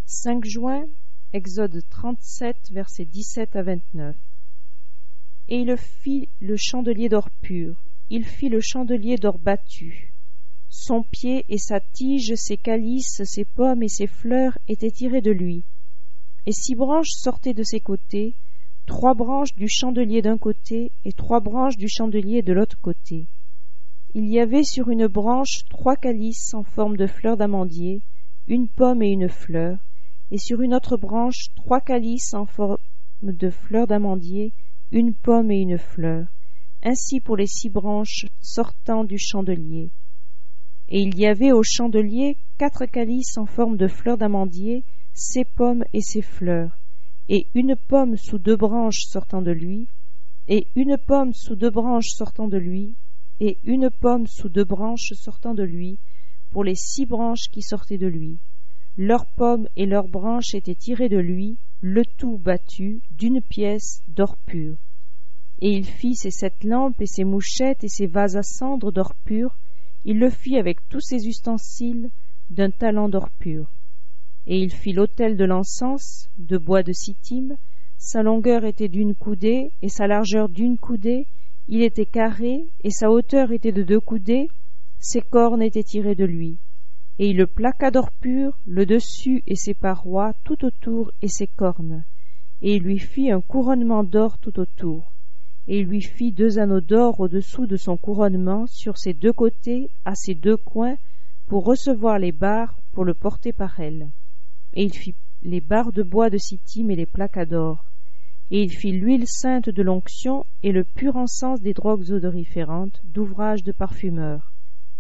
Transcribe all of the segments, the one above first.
5 juin, Exode 37, versets 17 à 29. Et il fit le chandelier d'or pur, il fit le chandelier d'or battu. Son pied et sa tige, ses calices, ses pommes et ses fleurs étaient tirés de lui. Et 6 branches sortaient de ses côtés, 3 branches du chandelier d'un côté et 3 branches du chandelier de l'autre côté. Il y avait sur une branche 3 calices en forme de fleurs d'amandier, une pomme et une fleur, et sur une autre branche 3 calices en forme de fleurs d'amandier, une pomme et une fleur, ainsi pour les 6 branches sortant du chandelier. Et il y avait au chandelier 4 calices en forme de fleurs d'amandier, ses pommes et ses fleurs, et une pomme sous 2 branches sortant de lui, et une pomme sous 2 branches sortant de lui, et une pomme sous 2 branches sortant de lui, pour les 6 branches qui sortaient de lui. Leurs pommes et leurs branches étaient tirées de lui, le tout battu d'une pièce d'or pur. Et il fit ses 7 lampes et ses mouchettes et ses vases à cendre d'or pur. Il le fit avec tous ses ustensiles d'un talent d'or pur. Et il fit l'autel de l'encens de bois de sittim. Sa longueur était d'1 coudée et sa largeur d'1 coudée. Il était carré et sa hauteur était de 2 coudées. Ses cornes étaient tirées de lui. Et il le plaqua d'or pur, le dessus et ses parois tout autour et ses cornes. Et il lui fit un couronnement d'or tout autour. Et il lui fit 2 anneaux d'or au-dessous de son couronnement sur ses 2 côtés, à ses 2 coins, pour recevoir les barres, pour le porter par elles. Et il fit les barres de bois de sittim et les plaqua d'or. Et il fit l'huile sainte de l'onction et le pur encens des drogues odoriférantes, d'ouvrage de parfumeur.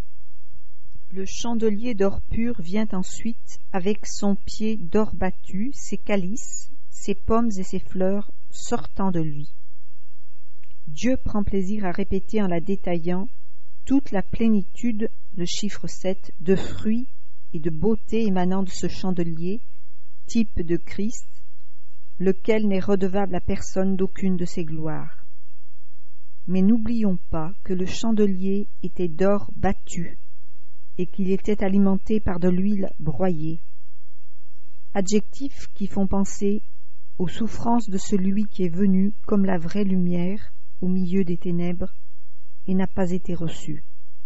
Le chandelier d'or pur vient ensuite avec son pied d'or battu, ses calices, ses pommes et ses fleurs sortant de lui. Dieu prend plaisir à répéter en la détaillant toute la plénitude, le chiffre 7, de fruits et de beauté émanant de ce chandelier, type de Christ, lequel n'est redevable à personne d'aucune de ses gloires. Mais n'oublions pas que le chandelier était d'or battu et qu'il était alimenté par de l'huile broyée. Adjectifs qui font penser aux souffrances de celui qui est venu comme la vraie lumière au milieu des ténèbres et n'a pas été reçu.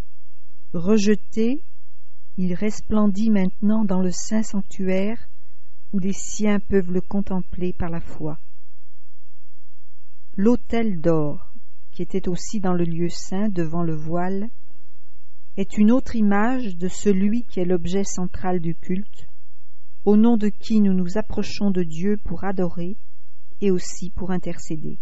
Rejeté, il resplendit maintenant dans le saint sanctuaire où les siens peuvent le contempler par la foi. L'autel d'or, qui était aussi dans le lieu saint devant le voile, est une autre image de celui qui est l'objet central du culte, au nom de qui nous nous approchons de Dieu pour adorer et aussi pour intercéder.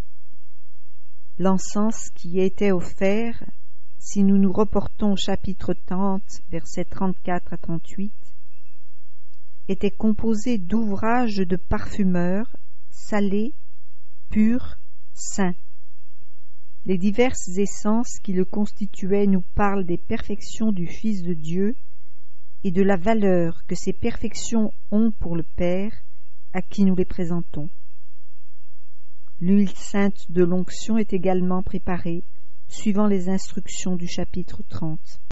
L'encens qui était offert, si nous nous reportons au chapitre 30, versets 34 à 38, était composé d'ouvrages de parfumeurs, salés, purs, saints. Les diverses essences qui le constituaient nous parlent des perfections du Fils de Dieu et de la valeur que ces perfections ont pour le Père, à qui nous les présentons. L'huile sainte de l'onction est également préparée, suivant les instructions du chapitre 30.